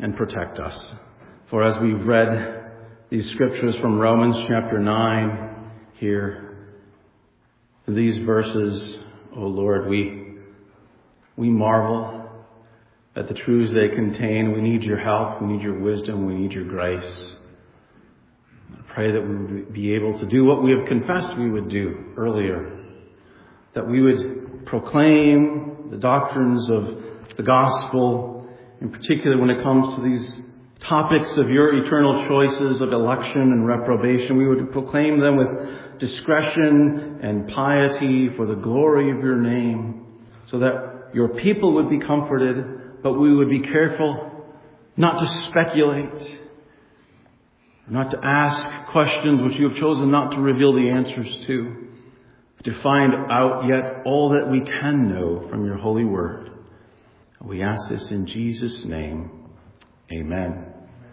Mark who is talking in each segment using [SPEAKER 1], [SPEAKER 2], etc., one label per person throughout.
[SPEAKER 1] and protect us. For as we've read these scriptures from Romans chapter 9 here, these verses, O Lord, we marvel at the truths they contain. We need your help, we need your wisdom, we need your grace. I pray that we would be able to do what we have confessed we would do earlier, that we would proclaim the doctrines of the gospel, in particular when it comes to these topics of your eternal choices of election and reprobation. We would proclaim them with discretion and piety for the glory of your name, so that your people would be comforted, but we would be careful not to speculate, not to ask questions which you have chosen not to reveal the answers to find out yet all that we can know from your holy word. We ask this in Jesus' name. Amen.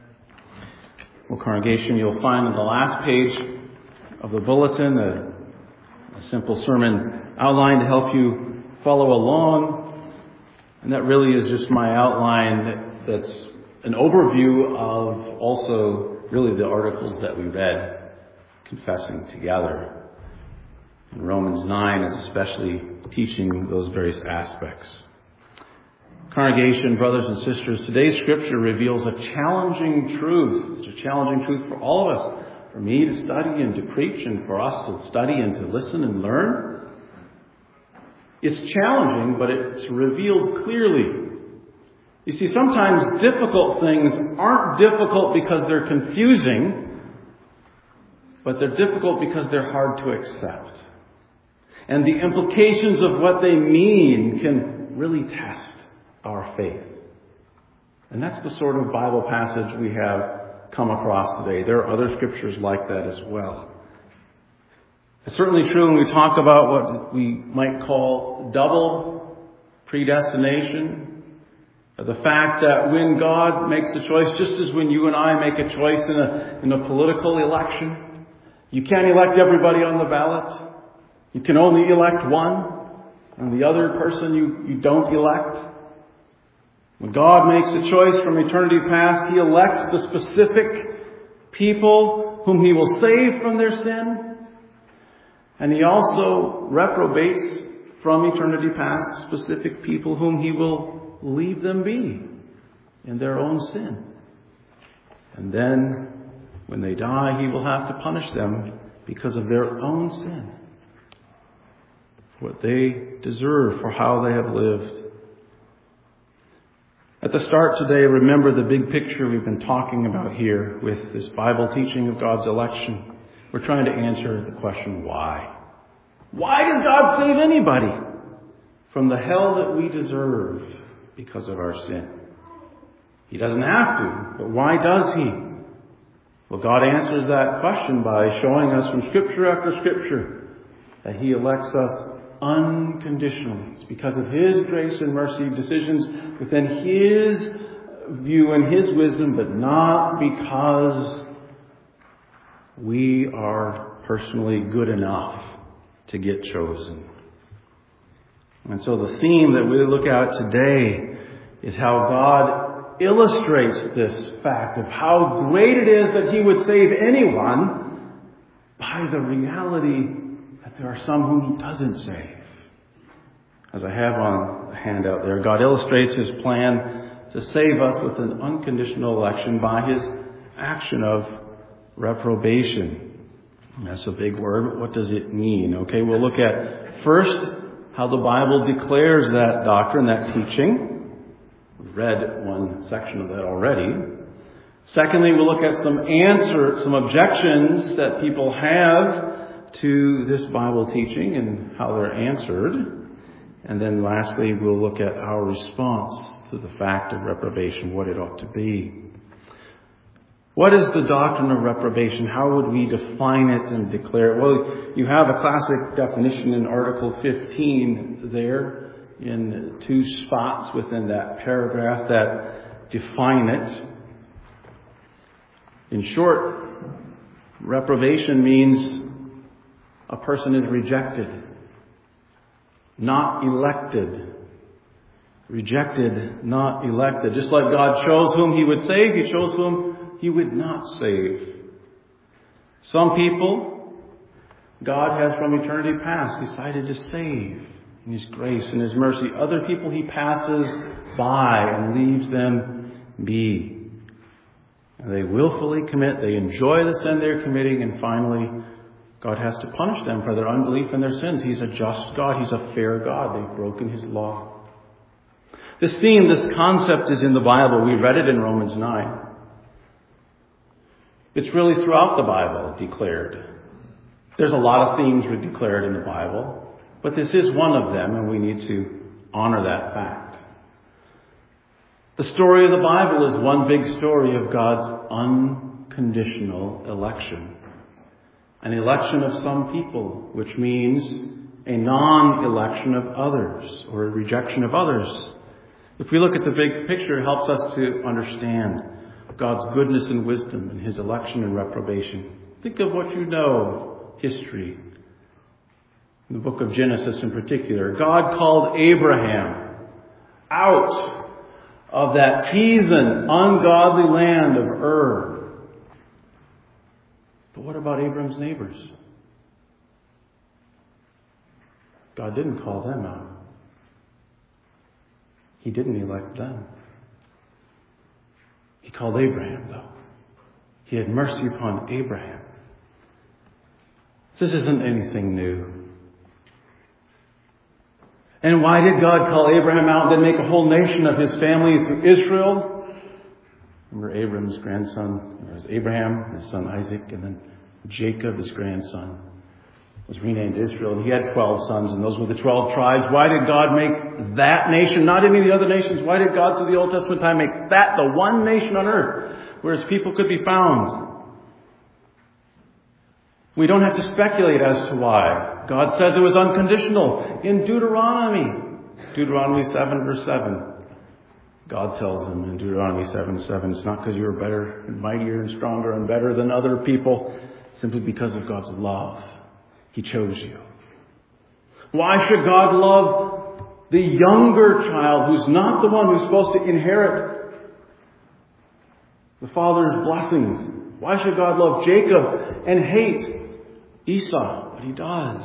[SPEAKER 1] Well, congregation, you'll find on the last page of the bulletin a simple sermon outline to help you follow along. And that really is just my outline that's an overview of also really the articles that we read, confessing together. And Romans 9 is especially teaching those various aspects. Congregation, brothers and sisters, today's scripture reveals a challenging truth. It's a challenging truth for all of us, for me to study and to preach, and for us to study and to listen and learn. It's challenging, but it's revealed clearly. You see, sometimes difficult things aren't difficult because they're confusing, but they're difficult because they're hard to accept. And the implications of what they mean can really test our faith. And that's the sort of Bible passage we have come across today. There are other scriptures like that as well. It's certainly true when we talk about what we might call double predestination. The fact that when God makes a choice, just as when you and I make a choice in a political election, you can't elect everybody on the ballot. You can only elect one, and the other person you don't elect. When God makes a choice from eternity past, He elects the specific people whom He will save from their sin. And He also reprobates from eternity past specific people whom He will leave them be in their own sin. And then, when they die, He will have to punish them because of their own sin, what they deserve for how they have lived. At the start today, remember the big picture we've been talking about here with this Bible teaching of God's election. We're trying to answer the question, why? Why does God save anybody from the hell that we deserve because of our sin? He doesn't have to, but why does He? Well, God answers that question by showing us from Scripture after Scripture that He elects us unconditionally. It's because of His grace and mercy, decisions within His view and His wisdom, but not because we are personally good enough to get chosen. And so the theme that we look at today is how God illustrates this fact of how great it is that He would save anyone by the reality that there are some whom He doesn't save. As I have on the handout there, God illustrates His plan to save us with an unconditional election by His action of reprobation. That's a big word, but what does it mean? Okay, we'll look at first how the Bible declares that doctrine, that teaching. We've read one section of that already. Secondly, we'll look at some objections that people have to this Bible teaching and how they're answered. And then lastly, we'll look at our response to the fact of reprobation, what it ought to be. What is the doctrine of reprobation? How would we define it and declare it? Well, you have a classic definition in Article 15 there in 2 spots within that paragraph that define it. In short, reprobation means a person is rejected, not elected. Rejected, not elected. Just like God chose whom He would save, He chose whom He would not save. Some people, God has from eternity past decided to save in His grace and His mercy. Other people He passes by and leaves them be. And they willfully commit, they enjoy the sin they're committing, and finally God has to punish them for their unbelief and their sins. He's a just God. He's a fair God. They've broken His law. This theme, this concept is in the Bible. We read it in Romans 9. It's really throughout the Bible declared. There's a lot of themes declared in the Bible, but this is one of them, and we need to honor that fact. The story of the Bible is one big story of God's unconditional election. An election of some people, which means a non-election of others, or a rejection of others. If we look at the big picture, it helps us to understand God's goodness and wisdom in His election and reprobation. Think of what you know of history. In the book of Genesis in particular, God called Abraham out of that heathen, ungodly land of Ur. But what about Abraham's neighbors? God didn't call them out. He didn't elect them. He called Abraham, though. He had mercy upon Abraham. This isn't anything new. And why did God call Abraham out and then make a whole nation of his family through Israel? Remember Abram's grandson? There was Abraham, his son Isaac, and then Jacob, his grandson, was renamed Israel. And he had 12 sons, and those were the 12 tribes. Why did God make that nation, not any of the other nations? Why did God, through the Old Testament time, make that the one nation on earth where His people could be found? We don't have to speculate as to why. God says it was unconditional. In Deuteronomy 7 verse 7, God tells them in Deuteronomy 7:7, it's not because you were better and mightier and stronger and better than other people, simply because of God's love. He chose you. Why should God love the younger child who's not the one who's supposed to inherit the father's blessings? Why should God love Jacob and hate Esau? But He does.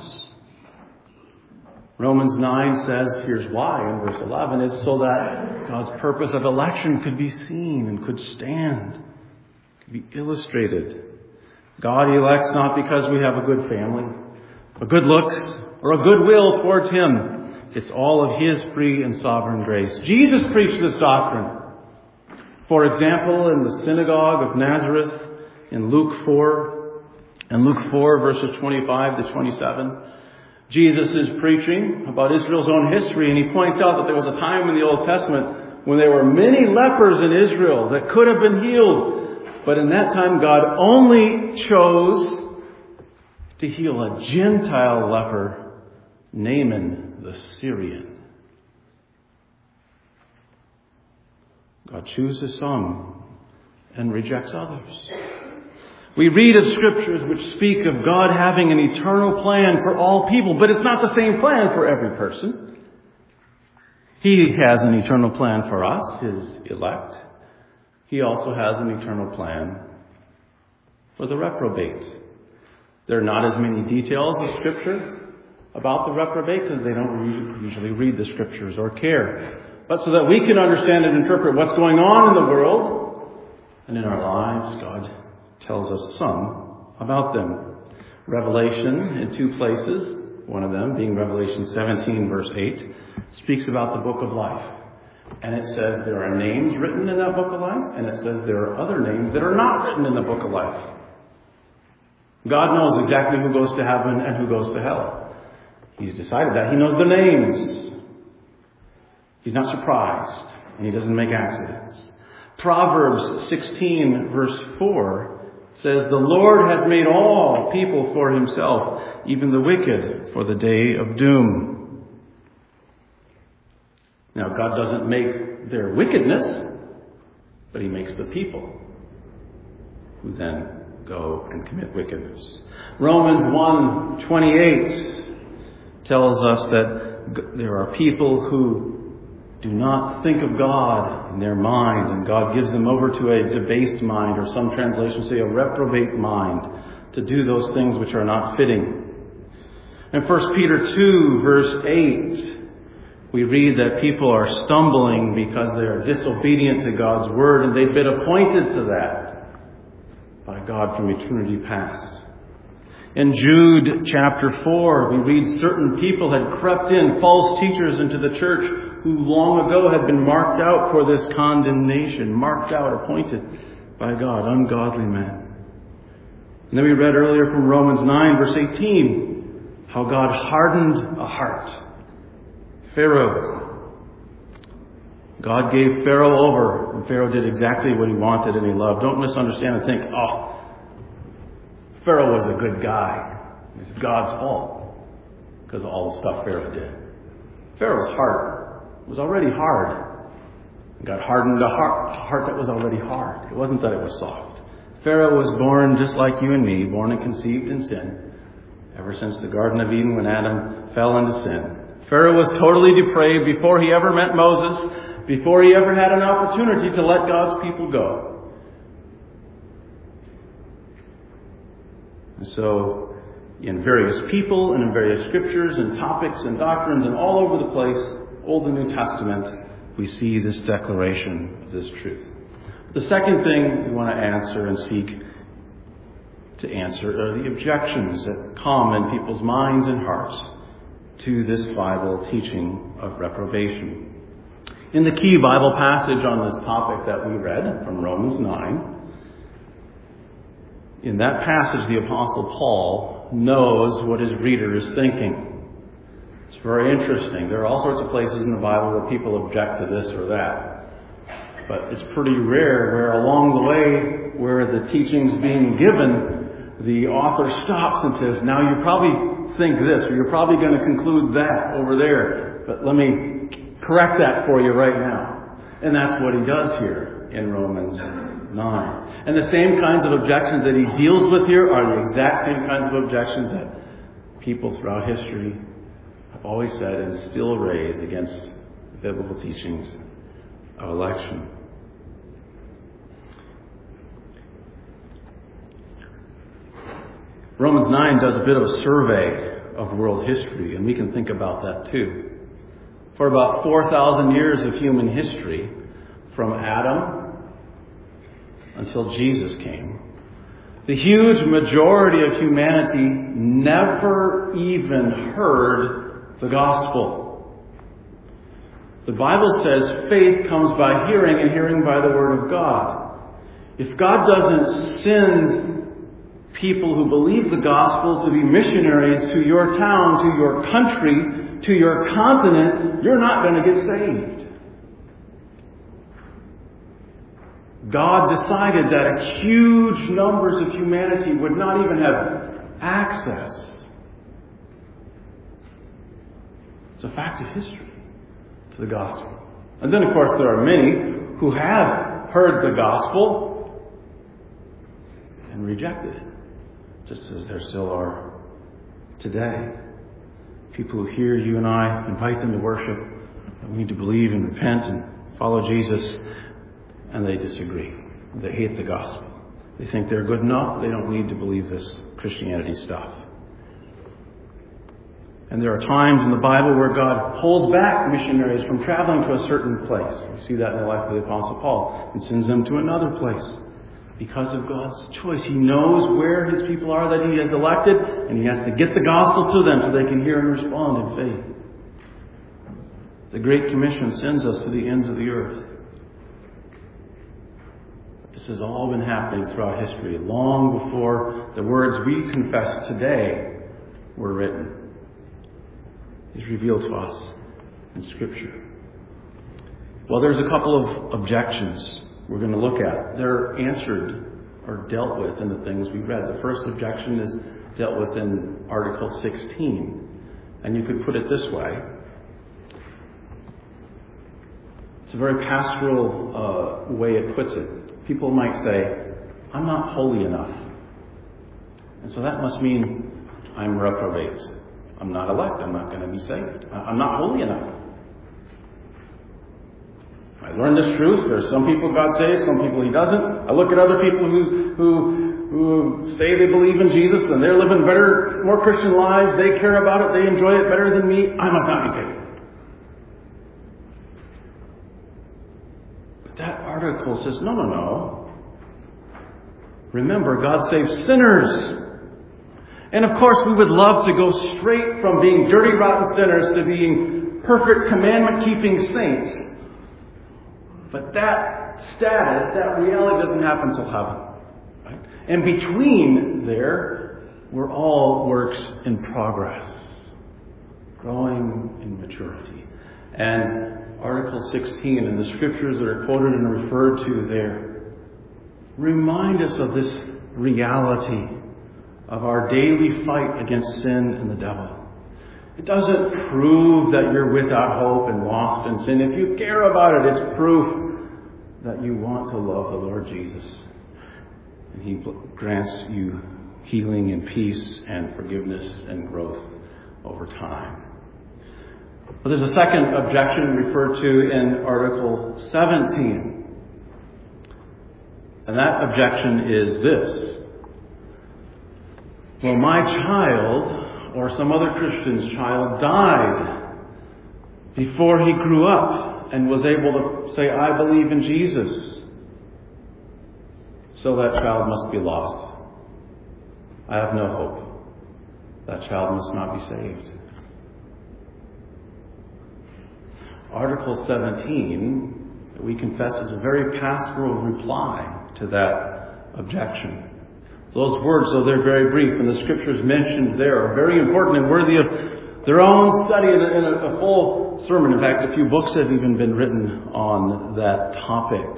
[SPEAKER 1] Romans 9 says, here's why in verse 11. It's so that God's purpose of election could be seen and could stand, could be illustrated. God elects not because we have a good family, a good looks, or a good will towards Him. It's all of His free and sovereign grace. Jesus preached this doctrine. For example, in the synagogue of Nazareth in Luke 4 verses 25 to 27, Jesus is preaching about Israel's own history, and He points out that there was a time in the Old Testament when there were many lepers in Israel that could have been healed. But in that time, God only chose to heal a Gentile leper, Naaman the Syrian. God chooses some and rejects others. We read of scriptures which speak of God having an eternal plan for all people, but it's not the same plan for every person. He has an eternal plan for us, His elect. He also has an eternal plan for the reprobate. There are not as many details of Scripture about the reprobate because they don't usually read the Scriptures or care. But so that we can understand and interpret what's going on in the world and in our lives, God tells us some about them. Revelation in 2 places, one of them being Revelation 17 verse 8, speaks about the book of life. And it says there are names written in that book of life, and it says there are other names that are not written in the book of life. God knows exactly who goes to heaven and who goes to hell. He's decided that. He knows the names. He's not surprised, and He doesn't make accidents. Proverbs 16 verse 4 says, the Lord has made all people for Himself, even the wicked for the day of doom. Now, God doesn't make their wickedness, but He makes the people who then go and commit wickedness. Romans 1:28 tells us that there are people who do not think of God in their mind, and God gives them over to a debased mind, or some translations say a reprobate mind, to do those things which are not fitting. In 1 Peter 2, verse 8, we read that people are stumbling because they are disobedient to God's word, and they've been appointed to that by God from eternity past. In Jude chapter 4, we read certain people had crept in, false teachers into the church, who long ago had been marked out for this condemnation, marked out, appointed by God, ungodly men. And then we read earlier from Romans 9, verse 18, how God hardened a heart. Pharaoh. God gave Pharaoh over, and Pharaoh did exactly what he wanted and he loved. Don't misunderstand and think, Pharaoh was a good guy. It's God's fault because of all the stuff Pharaoh did. Pharaoh's heart was already hard. God hardened a heart that was already hard. It wasn't that it was soft. Pharaoh was born just like you and me, born and conceived in sin, ever since the Garden of Eden when Adam fell into sin. Pharaoh was totally depraved before he ever met Moses, before he ever had an opportunity to let God's people go. And so, in various people and in various scriptures and topics and doctrines and all over the place, Old and New Testament, we see this declaration of this truth. The second thing we want to answer and seek to answer are the objections that come in people's minds and hearts to this Bible teaching of reprobation. In the key Bible passage on this topic that we read from Romans 9, in that passage the Apostle Paul knows what his reader is thinking. It's very interesting. There are all sorts of places in the Bible where people object to this or that. But it's pretty rare where along the way where the teaching's being given, the author stops and says, now you probably think this, or you're probably going to conclude that over there, but let me correct that for you right now. And that's what he does here in Romans 9. And the same kinds of objections that he deals with here are the exact same kinds of objections that people throughout history have always said and still raise against biblical teachings of election. Romans 9 does a bit of a survey of world history, and we can think about that too. For about 4,000 years of human history, from Adam until Jesus came, the huge majority of humanity never even heard the gospel. The Bible says faith comes by hearing, and hearing by the Word of God. If God doesn't send people who believe the gospel to be missionaries to your town, to your country, to your continent, you're not going to get saved. God decided that huge numbers of humanity would not even have access. It's a fact of history to the gospel. And then, of course, there are many who have heard the gospel and rejected it. Just as there still are today. People who hear you and I, invite them to worship, and we need to believe and repent and follow Jesus, and they disagree. They hate the gospel. They think they're good enough. They don't need to believe this Christianity stuff. And there are times in the Bible where God holds back missionaries from traveling to a certain place. We see that in the life of the Apostle Paul, and sends them to another place. Because of God's choice. He knows where His people are that He has elected, and He has to get the gospel to them so they can hear and respond in faith. The Great Commission sends us to the ends of the earth. This has all been happening throughout history, long before the words we confess today were written. It's revealed to us in Scripture. Well, there's a couple of objections we're going to look at. They're answered or dealt with in the things we read. The first objection is dealt with in Article 16. And you could put it this way. It's a very pastoral way it puts it. People might say, I'm not holy enough. And so that must mean I'm reprobate. I'm not elect. I'm not going to be saved. I'm not holy enough. I learned this truth. There's some people God saves, some people He doesn't. I look at other people who say they believe in Jesus and they're living better, more Christian lives. They care about it. They enjoy it better than me. I must not be saved. But that article says, no. Remember, God saves sinners. And of course, we would love to go straight from being dirty, rotten sinners to being perfect, commandment-keeping saints. But that status, that reality doesn't happen until heaven. Right? And between there, we're all works in progress, growing in maturity. And Article 16 and the scriptures that are quoted and referred to there remind us of this reality of our daily fight against sin and the devil. It doesn't prove that you're without hope and lost in sin. If you care about it, it's proof that you want to love the Lord Jesus. And He grants you healing and peace and forgiveness and growth over time. But there's a second objection referred to in Article 17. And that objection is this. Well, my child, or some other Christian's child, died before he grew up and was able to say, I believe in Jesus. So that child must be lost. I have no hope. That child must not be saved. Article 17, we confess, is a very pastoral reply to that objection. Those words, though they're very brief, and the scriptures mentioned there are very important and worthy of their own study and a full sermon. In fact, a few books have even been written on that topic.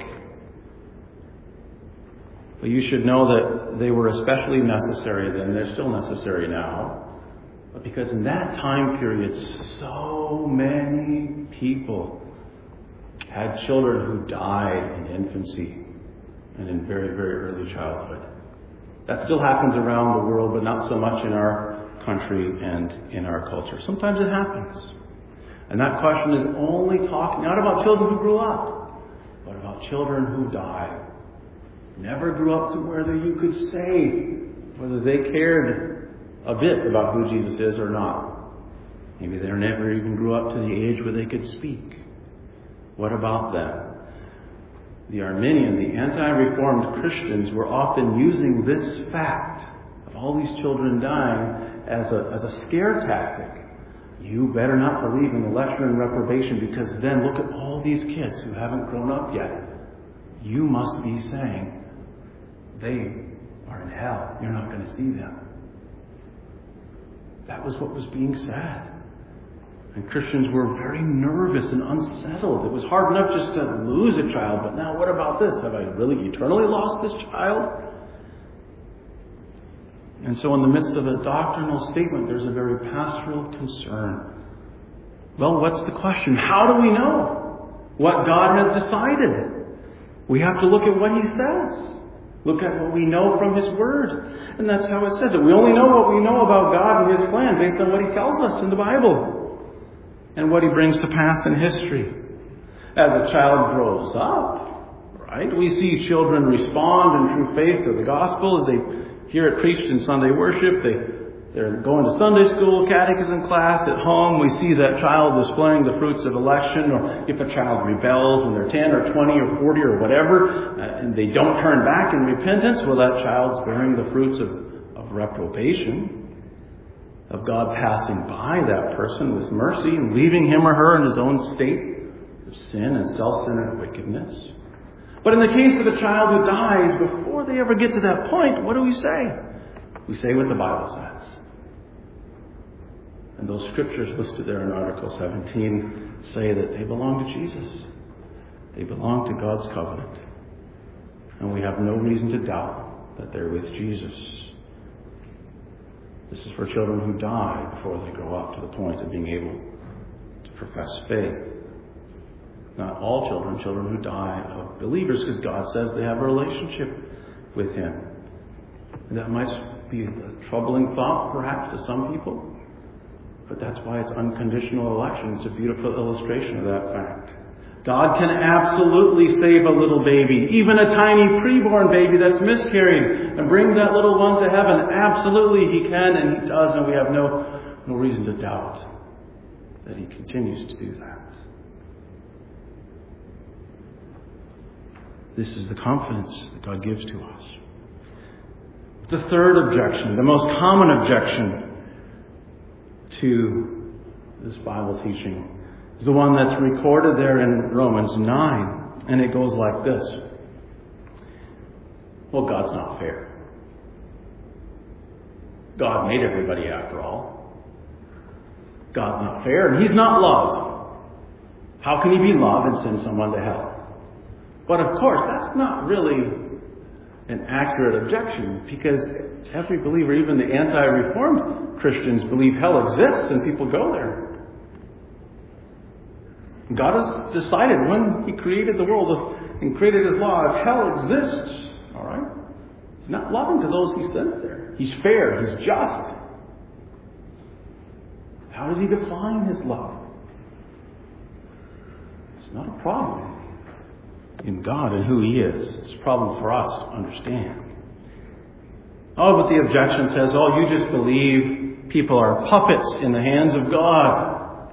[SPEAKER 1] But you should know that they were especially necessary then. They're still necessary now. But because in that time period, so many people had children who died in infancy and in very, very early childhood. That still happens around the world, but not so much in our country and in our culture. Sometimes it happens. And that question is only talking not about children who grew up, but about children who died. Never grew up to whether you could say whether they cared a bit about who Jesus is or not. Maybe they never even grew up to the age where they could speak. What about them? The Arminian, the anti-Reformed Christians were often using this fact of all these children dying as a scare tactic. You better not believe in election and reprobation, because then look at all these kids who haven't grown up yet. You must be saying they are in hell. You're not going to see them. That was what was being said. And Christians were very nervous and unsettled. It was hard enough just to lose a child, but now what about this? Have I really eternally lost this child? And so in the midst of a doctrinal statement, there's a very pastoral concern. Well, what's the question? How do we know what God has decided? We have to look at what He says. Look at what we know from His Word. And that's how it says it. We only know what we know about God and His plan based on what He tells us in the Bible and what He brings to pass in history. As a child grows up, right, we see children respond in true faith to the gospel as they hear it preached in Sunday worship. They're going to Sunday school, catechism class, at home. We see that child displaying the fruits of election. Or if a child rebels when they're 10 or 20 or 40 or whatever, and they don't turn back in repentance, well, that child's bearing the fruits of reprobation, of God passing by that person with mercy and leaving him or her in his own state of sin and self-centered wickedness. But in the case of a child who dies, before they ever get to that point, what do we say? We say what the Bible says. And those scriptures listed there in Article 17 say that they belong to Jesus. They belong to God's covenant. And we have no reason to doubt that they're with Jesus. This is for children who die before they grow up to the point of being able to profess faith. Not all children who die of believers, because God says they have a relationship with Him. And that might be a troubling thought, perhaps, to some people. But that's why it's unconditional election. It's a beautiful illustration of that fact. God can absolutely save a little baby, even a tiny preborn baby that's miscarried, and bring that little one to heaven. Absolutely He can, and He does, and we have no reason to doubt that He continues to do that. This is the confidence that God gives to us. The third objection, the most common objection to this Bible teaching, is the one that's recorded there in Romans 9. And it goes like this. Well, God's not fair. God made everybody after all. God's not fair, and He's not love. How can He be love and send someone to hell? But of course, that's not really an accurate objection, because every believer, even the anti-reformed Christians, believe hell exists and people go there. God has decided when He created the world and created His law, if hell exists, all right, He's not loving to those He sends there. He's fair. He's just. How does He define His love? It's not a problem in God and who He is. It's a problem for us to understand. Oh, but the objection says, oh, you just believe people are puppets in the hands of God.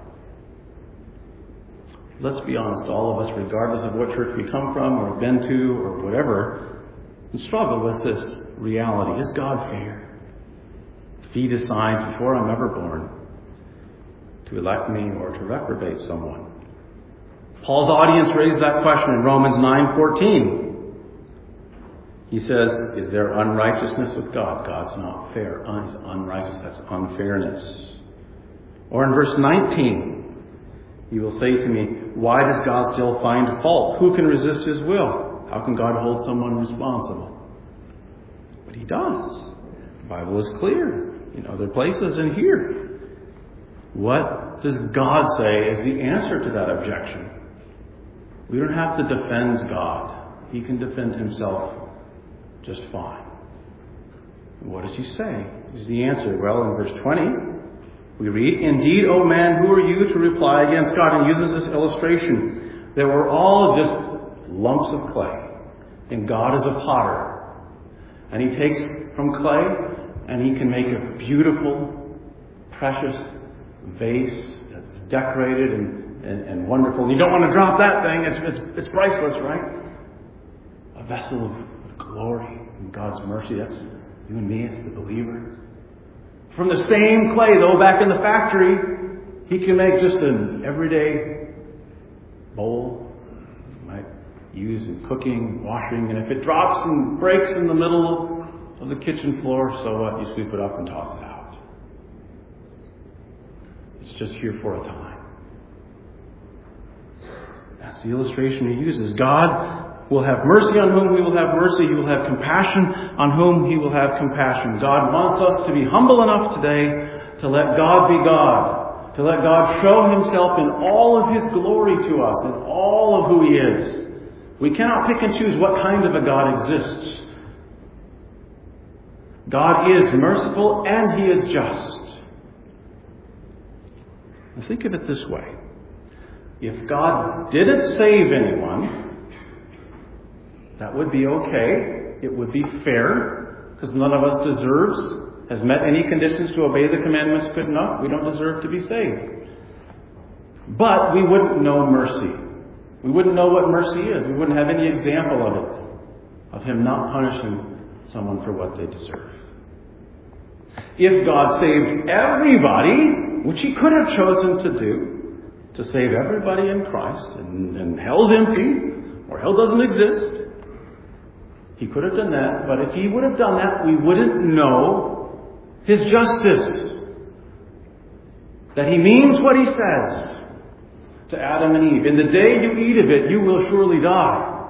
[SPEAKER 1] Let's be honest, all of us, regardless of what church we come from or have been to or whatever, struggle with this reality. Is God fair? If He decides before I'm ever born to elect me or to reprobate someone. Paul's audience raised that question in Romans 9:14. He says, is there unrighteousness with God? God's not fair. He's unrighteous. That's unfairness. Or in verse 19, you will say to me, why does God still find fault? Who can resist His will? How can God hold someone responsible? But He does. The Bible is clear in other places and here. What does God say is the answer to that objection? We don't have to defend God. He can defend Himself just fine. What does He say? Is the answer? Well, in verse 20, we read, indeed, O man, who are you to reply against God? And uses this illustration that we're all just lumps of clay, and God is a potter. And He takes from clay, and He can make a beautiful, precious vase that's decorated and wonderful. And you don't want to drop that thing. It's priceless, right? A vessel of glory and God's mercy. That's you and me. It's the believer. From the same clay, though, back in the factory, He can make just an everyday bowl you might use in cooking, washing, and if it drops and breaks in the middle of the kitchen floor, so what? You sweep it up and toss it out. It's just here for a time. That's the illustration He uses. God will have mercy on whom He will have mercy. He will have compassion on whom He will have compassion. God wants us to be humble enough today to let God be God. To let God show Himself in all of His glory to us, in all of who He is. We cannot pick and choose what kind of a God exists. God is merciful and He is just. Now think of it this way. If God didn't save anyone, that would be okay. It would be fair, because none of us has met any conditions to obey the commandments good enough. We don't deserve to be saved. But we wouldn't know mercy. We wouldn't know what mercy is. We wouldn't have any example of it, of Him not punishing someone for what they deserve. If God saved everybody, which He could have chosen to do, to save everybody in Christ, and hell's empty, or hell doesn't exist, He could have done that, but if He would have done that, we wouldn't know His justice. That He means what He says to Adam and Eve. In the day you eat of it, you will surely die.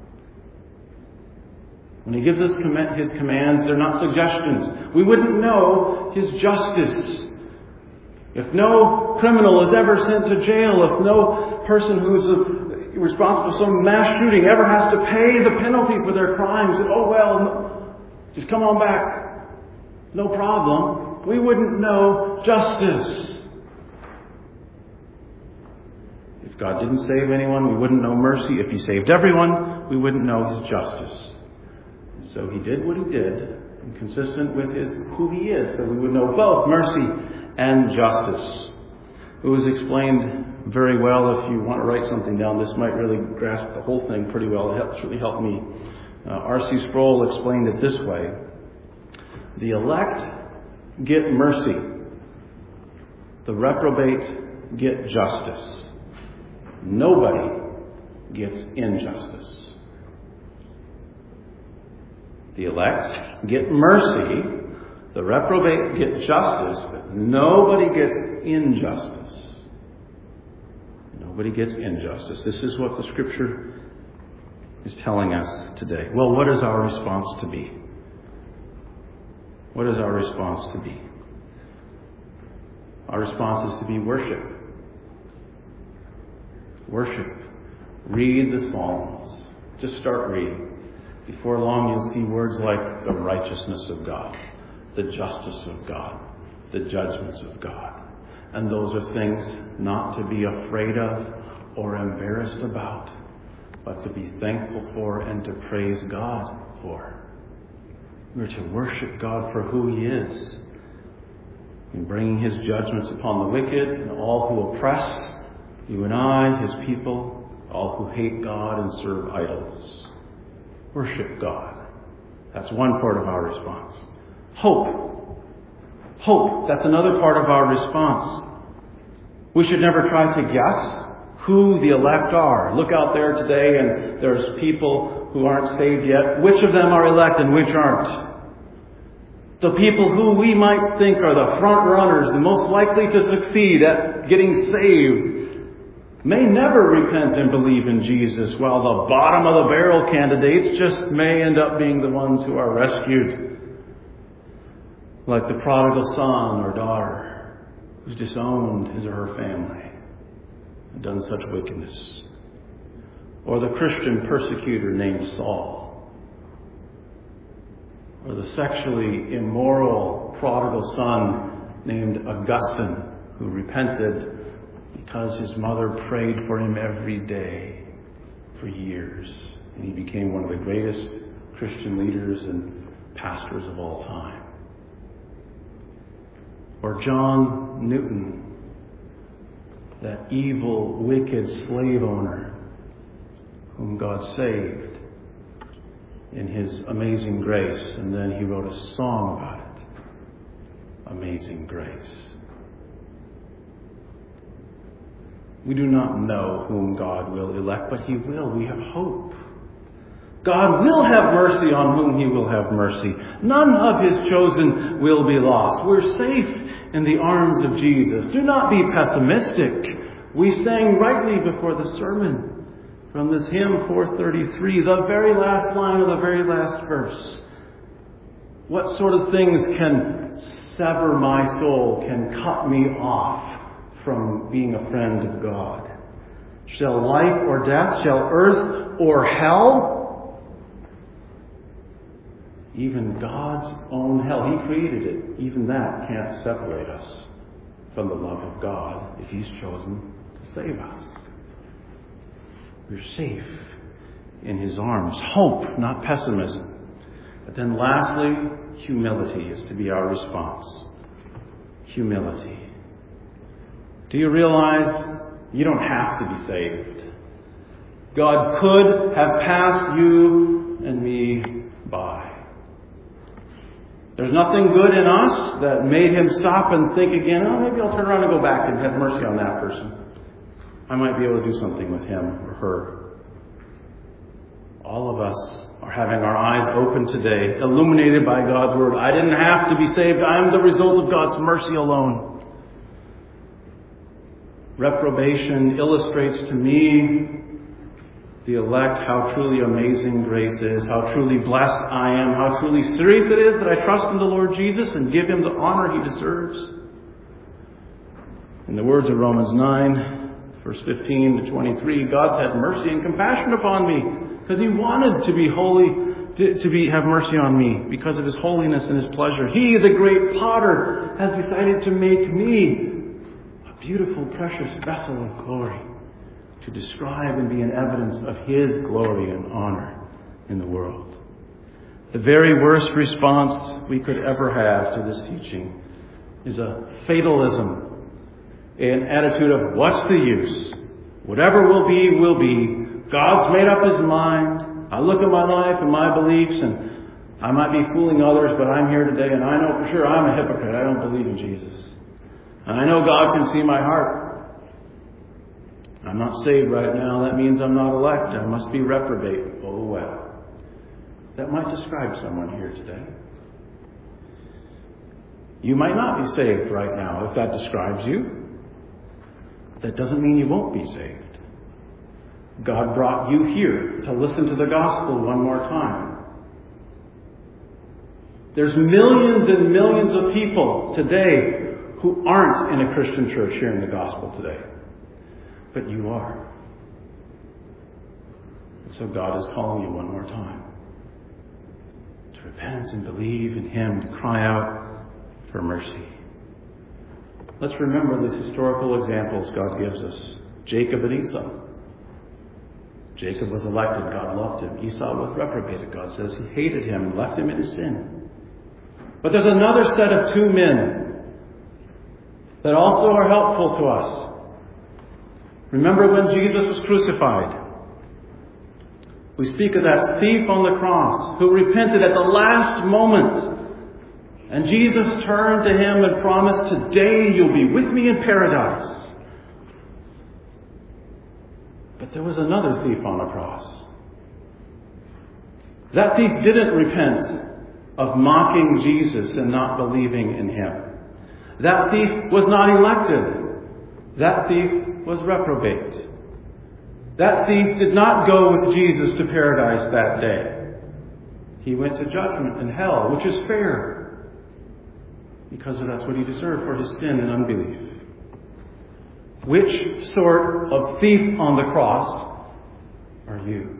[SPEAKER 1] When He gives us His commands, they're not suggestions. We wouldn't know His justice. If no criminal is ever sent to jail, if no person who's responsible for some mass shooting ever has to pay the penalty for their crimes, oh well, just come on back, no problem, we wouldn't know justice. If If God didn't save anyone, we wouldn't know mercy. If He saved everyone, we wouldn't know His justice. And so He did what He did, and consistent with who He is, so we would know both mercy and justice. It was explained very well. If you want to write something down, this might really grasp the whole thing pretty well. It certainly helped me. R.C. Sproul explained it this way. The elect get mercy. The reprobate get justice. Nobody gets injustice. The elect get mercy. The reprobate get justice, but nobody gets injustice. Nobody gets injustice. This is what the Scripture is telling us today. Well, what is our response to be? What is our response to be? Our response is to be worship. Worship. Read the Psalms. Just start reading. Before long you'll see words like the righteousness of God, the justice of God, the judgments of God. And those are things not to be afraid of or embarrassed about, but to be thankful for and to praise God for. We're to worship God for who He is, in bringing His judgments upon the wicked and all who oppress you and I, His people, all who hate God and serve idols. Worship God. That's one part of our response. Hope. Hope. That's another part of our response. We should never try to guess who the elect are. Look out there today and there's people who aren't saved yet. Which of them are elect and which aren't? The people who we might think are the front runners, the most likely to succeed at getting saved, may never repent and believe in Jesus, while the bottom of the barrel candidates just may end up being the ones who are rescued. Like the prodigal son or daughter who's disowned his or her family and done such wickedness. Or the Christian persecutor named Saul. Or the sexually immoral prodigal son named Augustine, who repented because his mother prayed for him every day for years. And he became one of the greatest Christian leaders and pastors of all time. Or John Newton, that evil, wicked slave owner whom God saved in His amazing grace. And then he wrote a song about it. Amazing Grace. We do not know whom God will elect, but He will. We have hope. God will have mercy on whom He will have mercy. None of His chosen will be lost. We're safe in the arms of Jesus. Do not be pessimistic. We sang rightly before the sermon from this hymn 433, the very last line of the very last verse. What sort of things can sever my soul, can cut me off from being a friend of God? Shall life or death, shall earth or hell? Even God's own hell, He created it. Even that can't separate us from the love of God if He's chosen to save us. We're safe in His arms. Hope, not pessimism. But then lastly, humility is to be our response. Humility. Do you realize you don't have to be saved? God could have passed you and me by. There's nothing good in us that made Him stop and think again, maybe I'll turn around and go back and have mercy on that person. I might be able to do something with him or her. All of us are having our eyes open today, illuminated by God's Word. I didn't have to be saved. I am the result of God's mercy alone. Reprobation illustrates to me, the elect, how truly amazing grace is, how truly blessed I am, how truly serious it is that I trust in the Lord Jesus and give Him the honor He deserves. In the words of Romans 9, verse 15 to 23, God's had mercy and compassion upon me because He wanted to be holy, have mercy on me because of His holiness and His pleasure. He, the great potter, has decided to make me a beautiful, precious vessel of glory. to describe and be an evidence of His glory and honor in the world. The very worst response we could ever have to this teaching is a fatalism, an attitude of, what's the use? Whatever will be, will be. God's made up His mind. I look at my life and my beliefs, and I might be fooling others, but I'm here today, and I know for sure I'm a hypocrite. I don't believe in Jesus. And I know God can see my heart. I'm not saved right now. That means I'm not elect. I must be reprobate. Oh, well. That might describe someone here today. You might not be saved right now if that describes you. That doesn't mean you won't be saved. God brought you here to listen to the gospel one more time. There's millions and millions of people today who aren't in a Christian church hearing the gospel today. But you are. And so God is calling you one more time to repent and believe in Him, to cry out for mercy. Let's remember these historical examples God gives us. Jacob and Esau. Jacob was elected, God loved him. Esau was reprobated, God says He hated him and left him in his sin. But there's another set of two men that also are helpful to us. Remember when Jesus was crucified? We speak of that thief on the cross who repented at the last moment. And Jesus turned to him and promised, today you'll be with me in paradise. But there was another thief on the cross. That thief didn't repent of mocking Jesus and not believing in Him. That thief was not elected. That thief was reprobate. That thief did not go with Jesus to paradise that day. He went to judgment in hell, which is fair, because that's what he deserved for his sin and unbelief. Which sort of thief on the cross are you?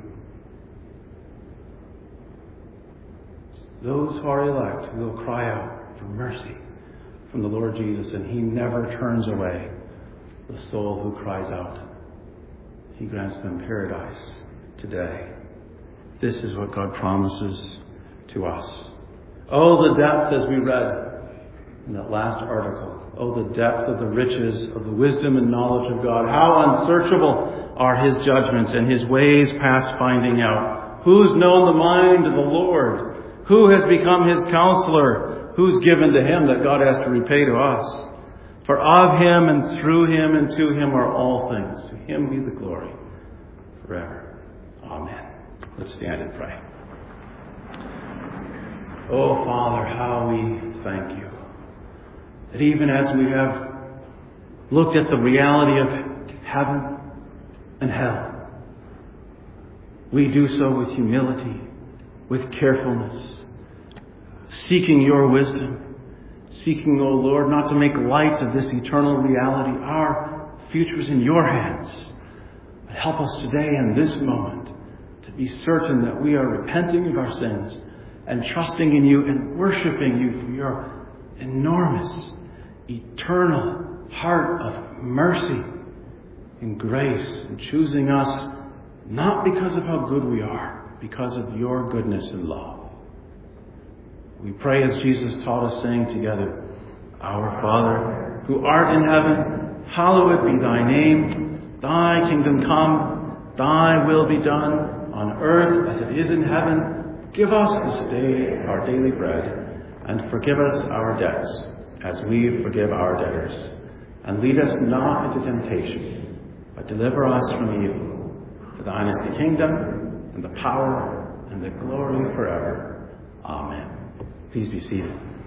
[SPEAKER 1] Those who are elect will cry out for mercy from the Lord Jesus, and He never turns away the soul who cries out. He grants them paradise today. This is what God promises to us. Oh, the depth, as we read in that last article. Oh, the depth of the riches of the wisdom and knowledge of God. How unsearchable are His judgments and His ways past finding out. Who's known the mind of the Lord? Who has become His counselor? Who's given to Him that God has to repay to us? For of Him and through Him and to Him are all things. To Him be the glory forever. Amen. Let's stand and pray. Oh, Father, how we thank You that even as we have looked at the reality of heaven and hell, we do so with humility, with carefulness, seeking Your wisdom, seeking, O Lord, not to make light of this eternal reality. Our future is in Your hands. But help us today in this moment to be certain that we are repenting of our sins and trusting in You and worshiping You for Your enormous, eternal heart of mercy and grace, and choosing us not because of how good we are, because of Your goodness and love. We pray as Jesus taught us, saying together, Our Father, who art in heaven, hallowed be Thy name. Thy kingdom come, Thy will be done, on earth as it is in heaven. Give us this day our daily bread, and forgive us our debts, as we forgive our debtors. And lead us not into temptation, but deliver us from evil. For Thine is the kingdom, and the power, and the glory forever. Amen. Please be seated.